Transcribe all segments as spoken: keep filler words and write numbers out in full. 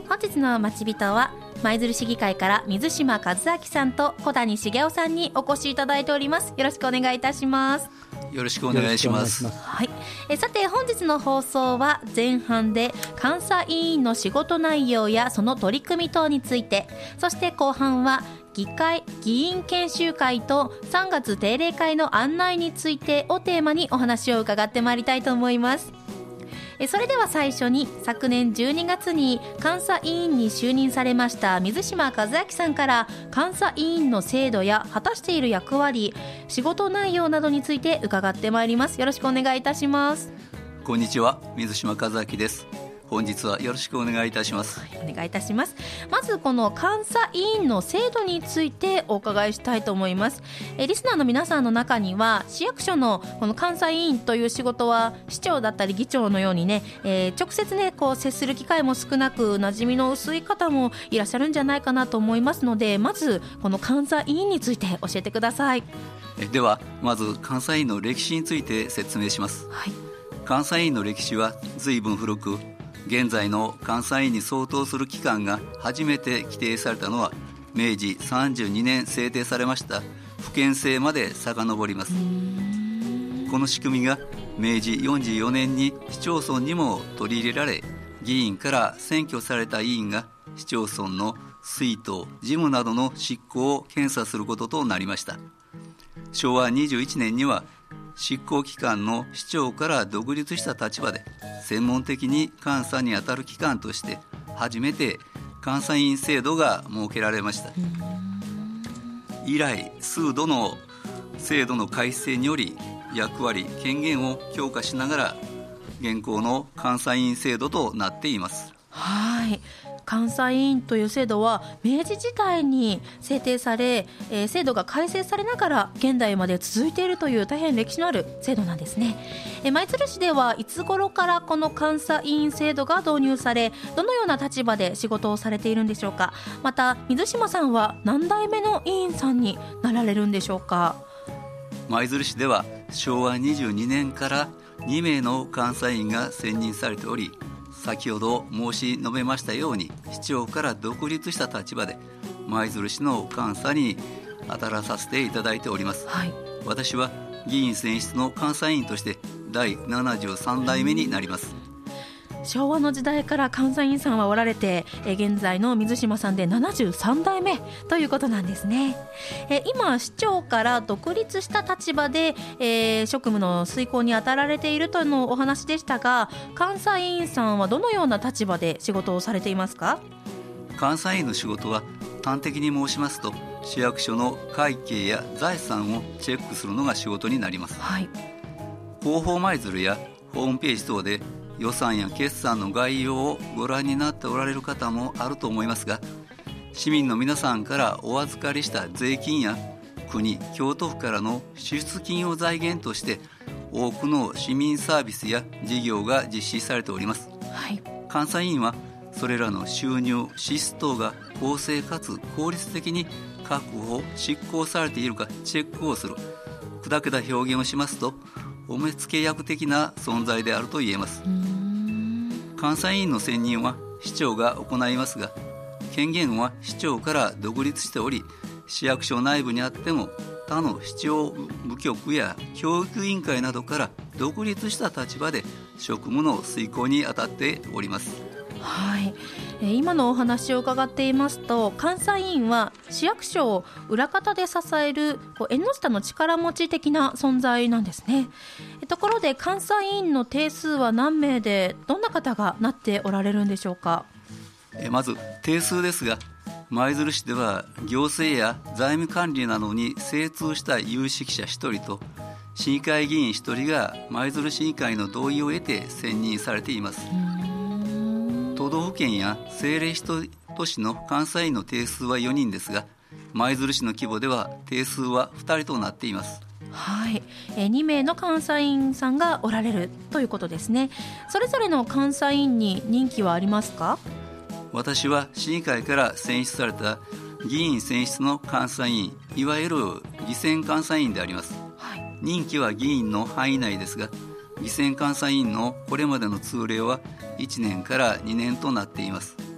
本日の町人は舞鶴市議会から水島和明さんと小谷茂雄さんにお越しいただいております。よろしくお願いいたします。 よろしくお願いします。 はい、えさて本日の放送は前半で監査委員の仕事内容やその取り組み等について、そして後半は議会議員研修会とさんがつ定例会の案内についてをテーマにお話を伺ってまいりたいと思います。それでは最初に昨年じゅうにがつに監査委員に就任されました水島和明さんから監査委員の制度や果たしている役割、仕事内容などについて伺ってまいります。よろしくお願いいたします。 こんにちは、水島和明です。本日はよろしくお願いいたします。 はい、お願いいたします。まずこの監査委員の制度についてお伺いしたいと思います。えリスナーの皆さんの中には市役所のこの監査委員という仕事は市長だったり議長のようにね、えー、直接ねこう接する機会も少なく馴染みの薄い方もいらっしゃるんじゃないかなと思いますので、まずこの監査委員について教えてください。 えではまず監査委員の歴史について説明します。はい、監査委員の歴史は随分古く、現在の監査委員に相当する期間が初めて規定されたのはめいじさんじゅうにねん制定されました府県制まで遡ります。この仕組みがめいじよんじゅうよねんに市町村にも取り入れられ、議員から選挙された委員が市町村の出納、事務などの執行を検査することとなりました。しょうわにじゅういちねんには執行機関の市長から独立した立場で専門的に監査に当たる機関として初めて監査委員制度が設けられました。以来数度の制度の改正により役割権限を強化しながら現行の監査委員制度となっています。 はい、監査委員という制度は明治時代に制定され、えー、制度が改正されながら現代まで続いているという大変歴史のある制度なんですね。えー、舞鶴市ではいつ頃からこの監査委員制度が導入され、どのような立場で仕事をされているんでしょうか。また水島さんは何代目の委員さんになられるんでしょうか。 舞鶴市ではしょうわにじゅうにねんからにめいの監査委員が選任されており、先ほど申し述べましたように市長から独立した立場で舞鶴市の監査に当たらさせていただいております。はい、私は議員選出の監査委員としてだいななじゅうさんだいめになります。 昭和の時代から監査委員さんはおられて、え現在の水島さんでななじゅうさんだいめということなんですね。え今市長から独立した立場で、えー、職務の遂行に当たられているとのお話でしたが、監査委員さんはどのような立場で仕事をされていますか。 監査委員の仕事は端的に申しますと、市役所の会計や財産をチェックするのが仕事になります。はい、広報舞鶴やホームページ等で予算や決算の概要をご覧になっておられる方もあると思いますが、市民の皆さんからお預かりした税金や国、京都府からの支出金を財源として多くの市民サービスや事業が実施されております。はい、監査委員はそれらの収入、支出等が公正かつ効率的に確保、執行されているかチェックをする、砕けた表現をしますとお目付け役的な存在であると言えます。監査委員の選任は市長が行いますが、権限は市長から独立しており、市役所内部にあっても他の市長部局や教育委員会などから独立した立場で職務の遂行に当たっております。 はい、えー、今のお話を伺っていますと、監査委員は市役所を裏方で支えるこう縁の下の力持ち的な存在なんですね。えところで監査委員の定数は何名で、どんな方がなっておられるんでしょうか。 えまず定数ですが、舞鶴市では行政や財務管理などに精通した有識者ひとりと市議会議員ひとりが舞鶴市議会の同意を得て選任されています。都道府県や政令都市の監査委員の定数はよにんですが、舞鶴市の規模では定数はふたりとなっています。 はい、えー、にめいの監査委員さんがおられるということですね。それぞれの監査委員に任期はありますか。 私は市議会から選出された議員選出の監査委員、いわゆる議選監査委員であります。はい、任期は議員の範囲内ですが、議選監査委員のこれまでの通例はいちねんからにねんとなっています。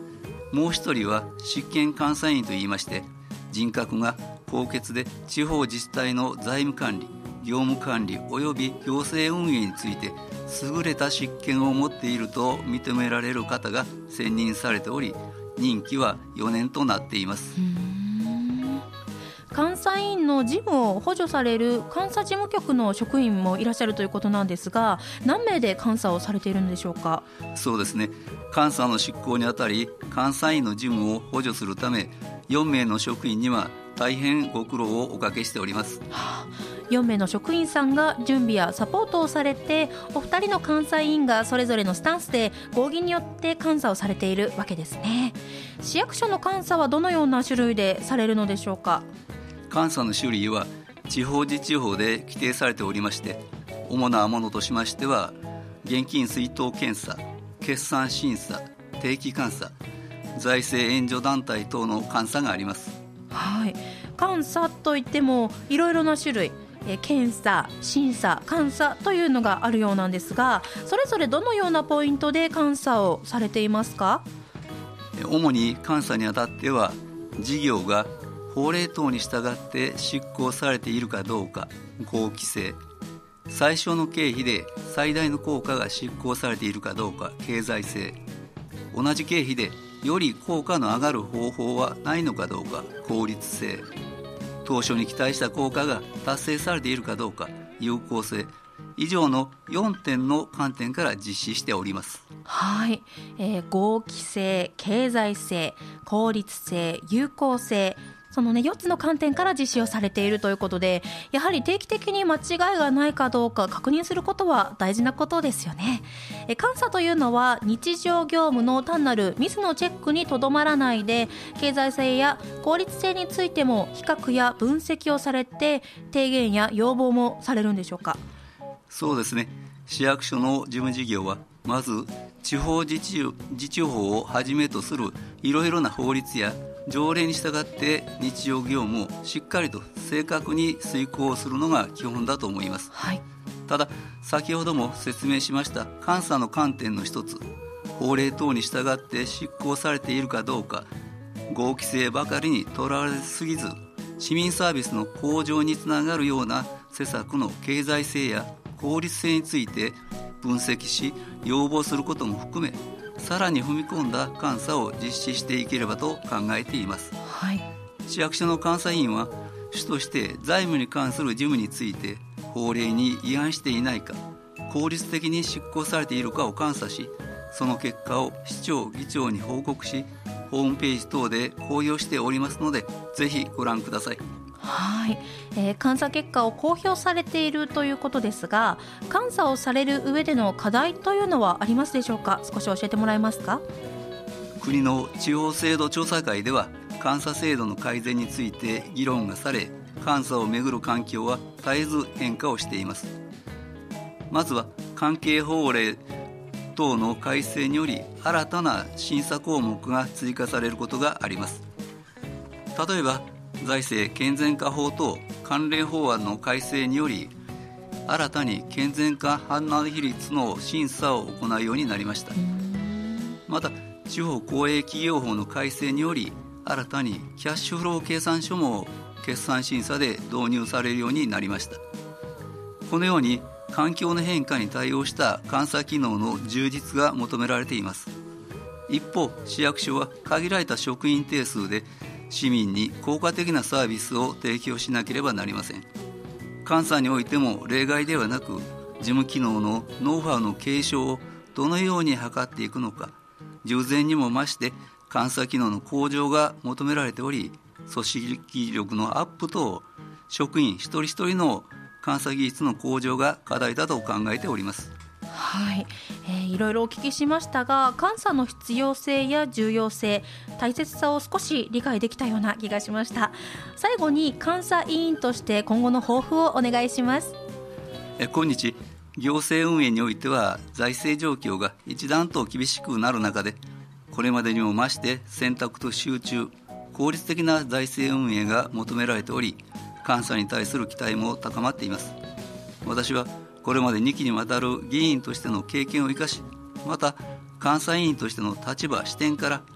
もう一人は執権監査員といいまして、人格が高潔で地方自治体の財務管理、業務管理及び行政運営について優れた執権を持っていると認められる方が選任されており、任期はよねんとなっています。 うーん、監査員の事務を補助される監査事務局の職員もいらっしゃるということなんですが、何名で監査をされているのでしょうか。 そうですね、監査の執行にあたり監査員の事務を補助するため、よんめいの職員には大変ご苦労をおかけしております。 はあ、よんめいの職員さんが準備やサポートをされて、お二人の監査員がそれぞれのスタンスで合議によって監査をされているわけですね。市役所の監査はどのような種類でされるのでしょうか。 監査の種類は地方自治法で規定されておりまして、主なものとしましては現金出納検査、決算審査、定期監査、財政援助団体等の監査があります。 はい、監査といってもいろいろな種類、え検査、審査、監査というのがあるようなんですが、それぞれどのようなポイントで監査をされていますか。 主に監査にあたっては、事業が法令等に従って執行されているかどうか、合規制、最小の経費で最大の効果が執行されているかどうか、経済性、同じ経費でより効果の上がる方法はないのかどうか、効率性、当初に期待した効果が達成されているかどうか、有効性、以上のよんてんの観点から実施しております。 はい、えー、合規性、経済性、効率性、有効性、そのね、よっつの観点から実施をされているということで、やはり定期的に間違いがないかどうか確認することは大事なことですよね。え監査というのは日常業務の単なるミスのチェックにとどまらないで、経済性や効率性についても比較や分析をされて、提言や要望もされるんでしょうか。 そうですね、市役所の事務事業はまず地方自治、自治法をはじめとするいろいろな法律や条例に従って日常業務をしっかりと正確に遂行するのが基本だと思います。 はい、 ただ先ほども説明しました監査の観点の一つ、法令等に従って執行されているかどうか、合規制ばかりにとらわれすぎず、市民サービスの向上につながるような施策の経済性や効率性について分析し要望することも含め、さらに踏み込んだ監査を実施していければと考えています。 はい、 市役所の監査員は主として財務に関する事務について法令に違反していないか、効率的に執行されているかを監査し、その結果を市長、議長に報告し、ホームページ等で公表しておりますので、ぜひご覧ください。 はい、えー、監査結果を公表されているということですが、監査をされる上での課題というのはありますでしょうか。少し教えてもらえますか。 国の地方制度調査会では監査制度の改善について議論がされ、監査をめぐる環境は絶えず変化をしています。まずは関係法令等の改正により新たな審査項目が追加されることがあります。例えば財政健全化法等関連法案の改正により、新たに健全化判断比率の審査を行うようになりました。また地方公営企業法の改正により、新たにキャッシュフロー計算書も決算審査で導入されるようになりました。このように環境の変化に対応した監査機能の充実が求められています。一方、市役所は限られた職員定数で市民に効果的なサービスを提供しなければなりません。監査においても例外ではなく、事務機能のノウハウの継承をどのように図っていくのか、従前にも増して監査機能の向上が求められており、組織力のアップと職員一人一人の監査技術の向上が課題だと考えております。 はい、えー、いろいろお聞きしましたが、監査の必要性や重要性、大切さを少し理解できたような気がしました。最後に監査委員として今後の抱負をお願いします。 え今日行政運営においては財政状況が一段と厳しくなる中で、これまでにも増して選択と集中、効率的な財政運営が求められており、監査に対する期待も高まっています。私はこれまでにきにわたる議員としての経験を生かし、また監査委員としての立場視点から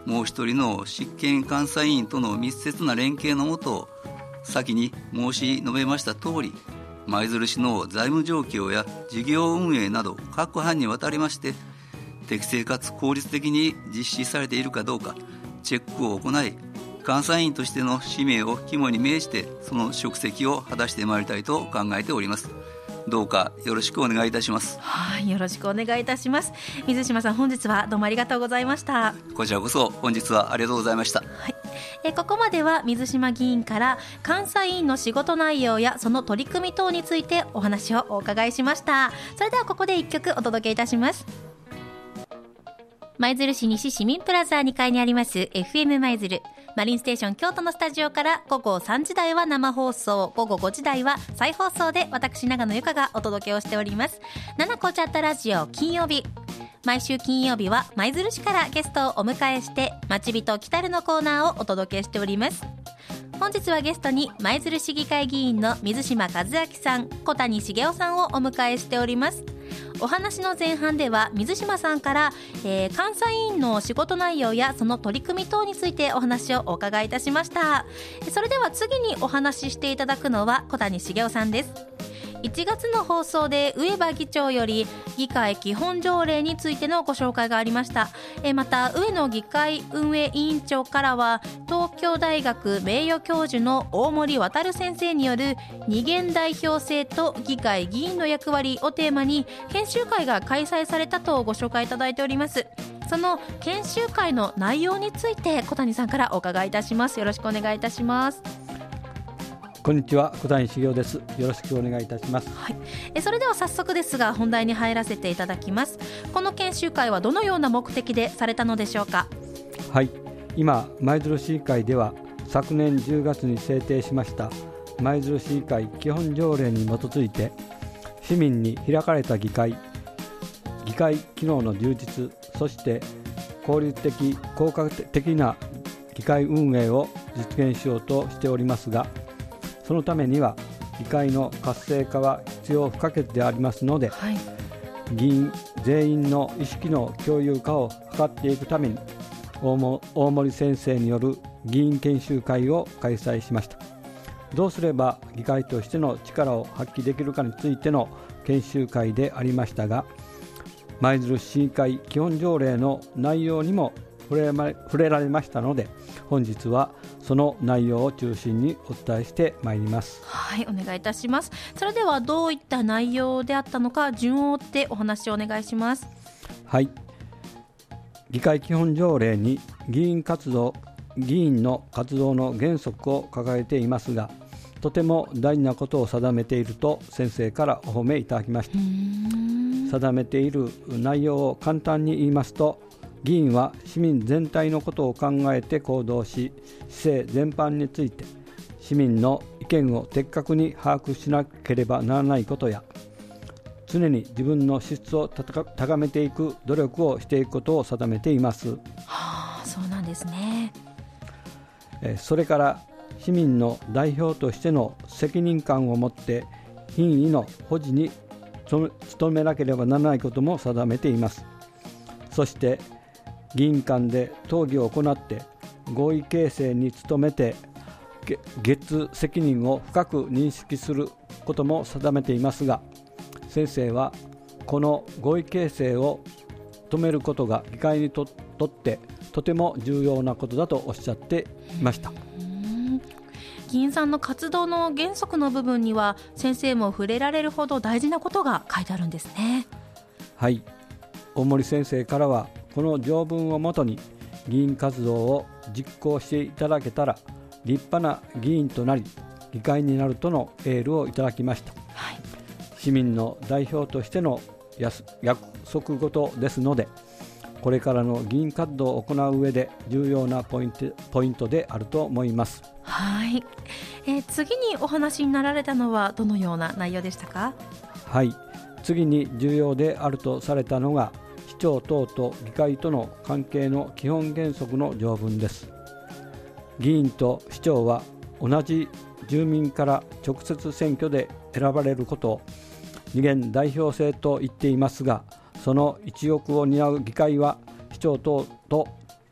もう一人の執権監査委員との密接な連携のもと、先に申し述べました通り、舞鶴市の財務状況や事業運営など各班にわたりまして適正かつ効率的に実施されているかどうかチェックを行い、監査委員としての使命を肝に銘じてその職責を果たしてまいりたいと考えております。どうかよろしくお願いいたします。 はい、よろしくお願いいたします。水島さん、本日はどうもありがとうございました。 こちらこそ本日はありがとうございました。 はい、えここまでは水島議員から監査委員の仕事内容やその取り組み等についてお話をお伺いしました。それではここでいっきょくお届けいたします。舞鶴市西市民プラザにかいにあります エフエム 舞鶴マリンステーション京都のスタジオから午後さんじ台は生放送、午後ごじ台は再放送で私長野由香がお届けをしております。ななこチャットラジオ金曜日、毎週金曜日は舞鶴市からゲストをお迎えして町人来たるのコーナーをお届けしております。本日はゲストに舞鶴市議会議員の水島和明さん、小谷茂雄さんをお迎えしております。お話の前半では水島さんから、えー、監査委員の仕事内容やその取り組み等についてお話をお伺いいたしました。それでは次にお話ししていただくのは小谷茂雄さんです。いちがつの放送で上場議長より議会基本条例についてのご紹介がありました。えまた上野議会運営委員長からは東京大学名誉教授の大森渉先生による二元代表制と議会議員の役割をテーマに研修会が開催されたとご紹介いただいております。その研修会の内容について小谷さんからお伺いいたします。よろしくお願いいたします。 こんにちは、小谷茂雄です。よろしくお願いいたします。 はい、えそれでは早速ですが本題に入らせていただきます。この研修会はどのような目的でされたのでしょうか。 はい、今舞鶴市議会では昨年じゅうがつに制定しました舞鶴市議会基本条例に基づいて市民に開かれた議会、議会機能の充実、そして効率的効果的な議会運営を実現しようとしておりますが、そのためには議会の活性化は必要不可欠でありますので、はい、議員全員の意識の共有化を図っていくために大森先生による議員研修会を開催しました。どうすれば議会としての力を発揮できるかについての研修会でありましたが、舞鶴市議会基本条例の内容にも触れ、ま、触れられましたので、本日はその内容を中心にお伝えしてまいります。 はい、お願いいたします。それではどういった内容であったのか順を追ってお話をお願いします。 はい、議会基本条例に議員活動議員の活動の原則を掲げていますが、とても大事なことを定めていると先生からお褒めいただきました。定めている内容を簡単に言いますと、議員は市民全体のことを考えて行動し、市政全般について市民の意見を的確に把握しなければならないことや、常に自分の資質を高めていく努力をしていくことを定めています。 はあ、そうなんですね。 それから市民の代表としての責任感を持って品位の保持に努めなければならないことも定めています。そして議員間で討議を行って合意形成に努めて月責任を深く認識することも定めていますが、先生はこの合意形成を止めることが議会にとってとても重要なことだとおっしゃっていました。 議員さんの活動の原則の部分には先生も触れられるほど大事なことが書いてあるんですね。 はい、大森先生からはこの条文をもとに議員活動を実行していただけたら立派な議員となり議会になるとのエールをいただきました。はい、市民の代表としての約束事ですので、これからの議員活動を行う上で重要なポイント、ポイントであると思います。 はい、えー、次にお話になられたのはどのような内容でしたか。 はい、次に重要であるとされたのが市長等と議会との関係の基本原則の条文です。議員と市長は同じ住民から直接選挙で選ばれることを二元代表制と言っていますが、その一翼を担う議会は市長等と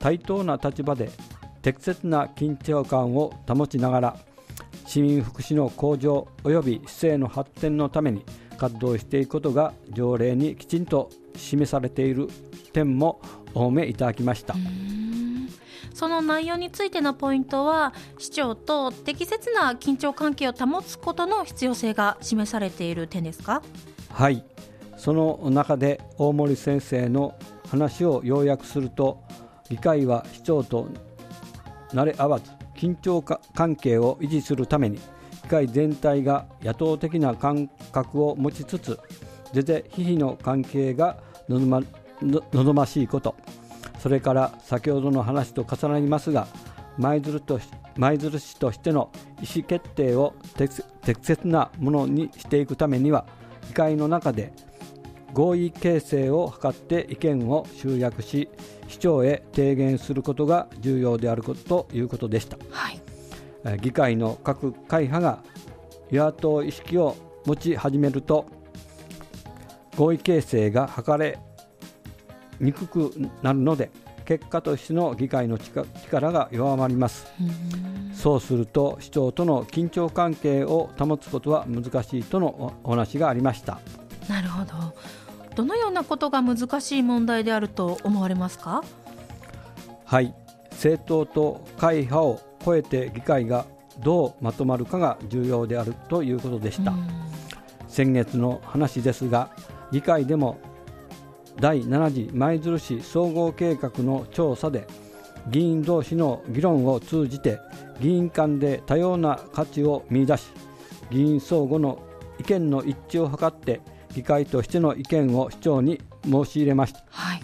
対等な立場で適切な緊張感を保ちながら市民福祉の向上及び市政の発展のために活動していくことが条例にきちんと示されている点もお褒めいただきました。 その内容についてのポイントは、市長と適切な緊張関係を保つことの必要性が示されている点ですか？ はい、その中で大森先生の話を要約すると、議会は市長と慣れ合わず緊張関係を維持するために議会全体が野党的な感覚を持ちつつ是々非々の関係が望ま、望ましいこと、それから先ほどの話と重なりますが、舞鶴と舞鶴市としての意思決定を適切なものにしていくためには、議会の中で合意形成を図って意見を集約し、市長へ提言することが重要であることということでした。 はい、 議会の各会派が与野党意識を持ち始めると、合意形成が図れにくくなるので、結果としての議会の力が弱まります。そうすると市長との緊張関係を保つことは難しいとのお話がありました。 なるほど。どのようなことが難しい問題であると思われますか？ はい、政党と会派を超えて議会がどうまとまるかが重要であるということでした。先月の話ですが、議会でもだいなな次舞鶴市総合計画の調査で、議員同士の議論を通じて議員間で多様な価値を見出し、議員相互の意見の一致を図って議会としての意見を市長に申し入れました。 はい、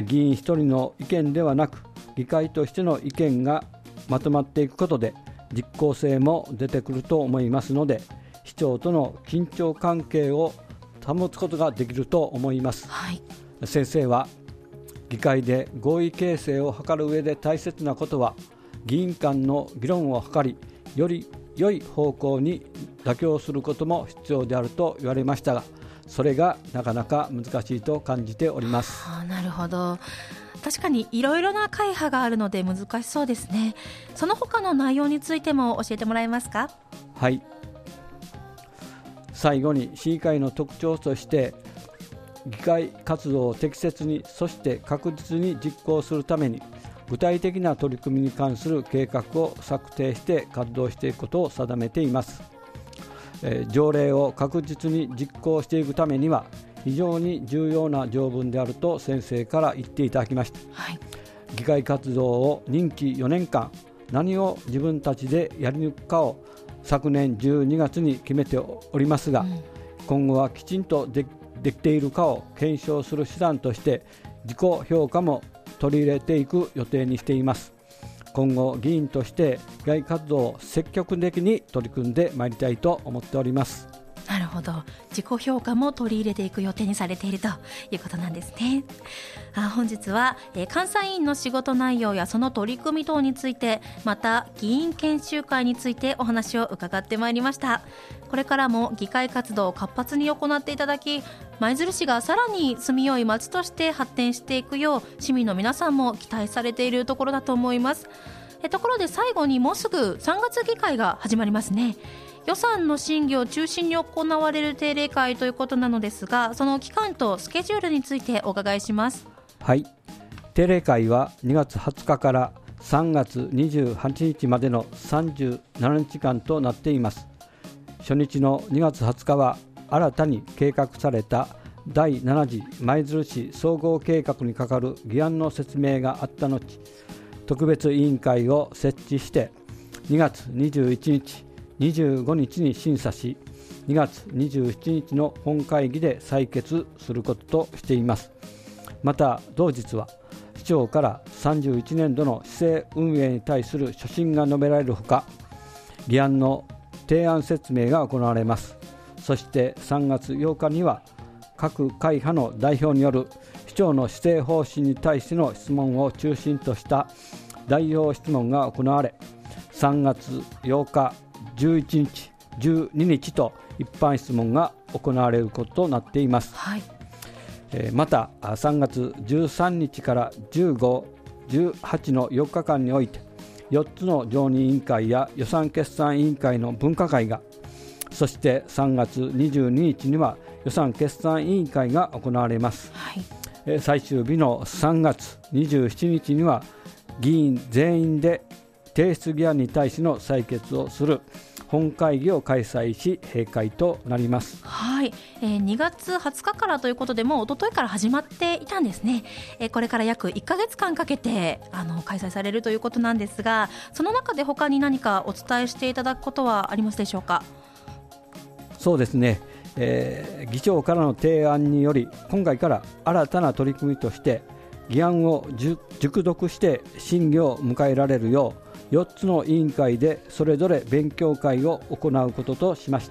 議員一人の意見ではなく、議会としての意見がまとまっていくことで実効性も出てくると思いますので、市長との緊張関係を保つことができると思います。 はい、 先生は議会で合意形成を図る上で大切なことは、議員間の議論を図り、より良い方向に妥協することも必要であると言われましたが、それがなかなか難しいと感じております。 あ、なるほど。確かにいろいろな会派があるので難しそうですね。その他の内容についても教えてもらえますか？ はい、最後に市議会の特徴として、議会活動を適切に、そして確実に実行するために具体的な取り組みに関する計画を策定して活動していくことを定めています。えー、条例を確実に実行していくためには非常に重要な条文であると先生から言っていただきました。 はい、 議会活動を任期よねんかん何を自分たちでやり抜くかを昨年じゅうにがつに決めておりますが、うん、今後はきちんとでできているかを検証する手段として自己評価も取り入れていく予定にしています。今後議員として議会活動を積極的に取り組んでまいりたいと思っております。 なるほど、自己評価も取り入れていく予定にされているということなんですね。あ、本日は、えー、監査委員の仕事内容やその取り組み等について、また議員研修会についてお話を伺ってまいりました。これからも議会活動を活発に行っていただき、舞鶴市がさらに住みよい町として発展していくよう市民の皆さんも期待されているところだと思います。えところで最後に、もうすぐさんがつ議会が始まりますね。予算の審議を中心に行われる定例会ということなのですが、その期間とスケジュールについてお伺いします。 はい、定例会はにがつはつかからさんがつにじゅうはちにちまでのさんじゅうななにちかんとなっています。初日のにがつはつかは新たに計画されただいなな次舞鶴市総合計画に係る議案の説明があった後、特別委員会を設置してにがつにじゅういちにち、にじゅうごにちに審査し、にがつにじゅうしちにちの本会議で採決することとしています。また同日は市長からさんじゅういちねんどの市政運営に対する所信が述べられるほか、議案の提案説明が行われます。そしてさんがつようかには各会派の代表による市長の施政方針に対しての質問を中心とした代表質問が行われ、さんがつようか、じゅういちにち、じゅうににちと一般質問が行われることとなっています。 はい、 えー、またさんがつじゅうさんにちからじゅうごじゅうはちのよっかかんにおいてよっつの常任委員会や予算決算委員会の分科会が、そしてさんがつにじゅうににちには予算決算委員会が行われます、はい、最終日のさんがつにじゅうしちにちには議員全員で提出議案に対しの採決をする本会議を開催し閉会となります。 はい、えー、にがつはつかからということでもう一昨日から始まっていたんですね、えー、これから約いっかげつかんかけてあの開催されるということなんですが、その中で他に何かお伝えしていただくことはありますでしょうか。 そうですね、えー、議長からの提案により今回から新たな取り組みとして議案を熟読して審議を迎えられるようよっつの委員会でそれぞれ勉強会を行うこととしました。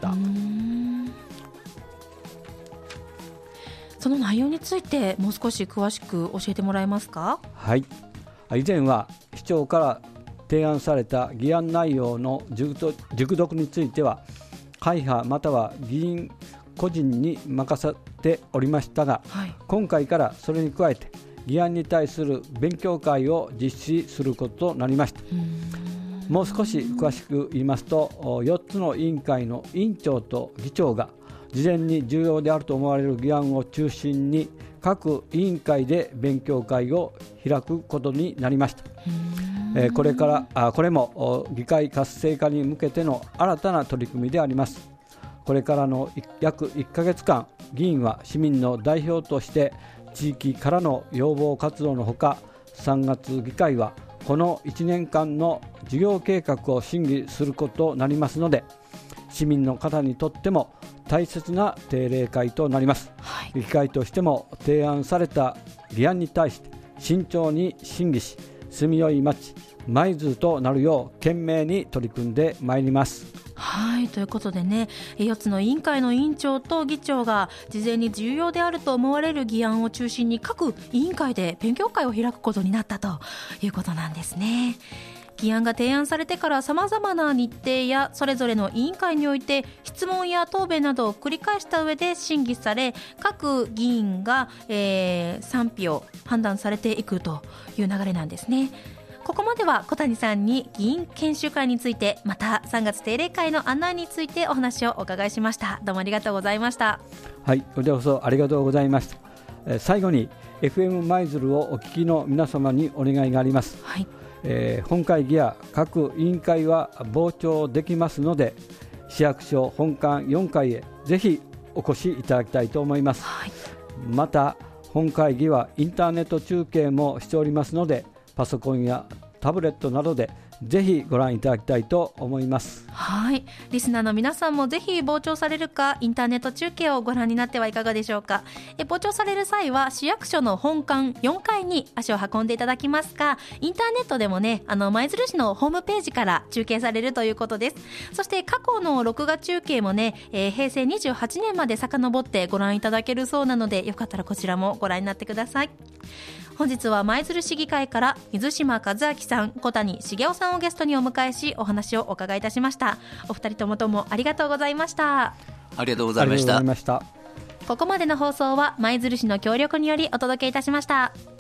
その内容についてもう少し詳しく教えてもらえますか。 はい、以前は市長から提案された議案内容の熟読については会派または議員個人に任せておりましたが、はい、今回からそれに加えて議案に対する勉強会を実施することとなりました。もう少し詳しく言いますと、よっつの委員会の委員長と議長が事前に重要であると思われる議案を中心に各委員会で勉強会を開くことになりました。えー、これからあこれも議会活性化に向けての新たな取り組みであります。これからの約いっかげつかん、議員は市民の代表として地域からの要望活動のほか、さんがつ議会はこのいちねんかんの事業計画を審議することとなりますので、市民の方にとっても大切な定例会となります、はい、議会としても提案された議案に対して慎重に審議し、住みよい町舞鶴となるよう懸命に取り組んでまいります。 はい、ということでね、よっつの委員会の委員長と議長が事前に重要であると思われる議案を中心に各委員会で勉強会を開くことになったということなんですね。議案が提案されてからさまざまな日程やそれぞれの委員会において質問や答弁などを繰り返した上で審議され、各議員が、えー、賛否を判断されていくという流れなんですね。ここまでは小谷さんに議員研修会について、またさんがつ定例会の案内についてお話をお伺いしました。どうもありがとうございました。 はい、こちらこそありがとうございました。えー、最後に エフエム 舞鶴をお聞きの皆様にお願いがあります。はい、えー、本会議や各委員会は傍聴できますので、市役所本館よんかいへぜひお越しいただきたいと思います。はい、また本会議はインターネット中継もしておりますので、パソコンやタブレットなどでぜひご覧いただきたいと思います。 はい、リスナーの皆さんもぜひ傍聴されるかインターネット中継をご覧になってはいかがでしょうか。え傍聴される際は市役所の本館よんかいに足を運んでいただきますか、インターネットでもね、あの舞鶴市のホームページから中継されるということです。そして過去の録画中継もね、えー、へいせいにじゅうはちねんまで遡ってご覧いただけるそうなので、よかったらこちらもご覧になってください。本日は舞鶴市議会から水島和明さん、小谷茂雄さんをゲストにお迎えし、お話をお伺いいたしました。お二人ともどうもありがとうございました。 ありがとうございました。 ありがとうございました。 ここまでの放送は舞鶴市の協力によりお届けいたしました。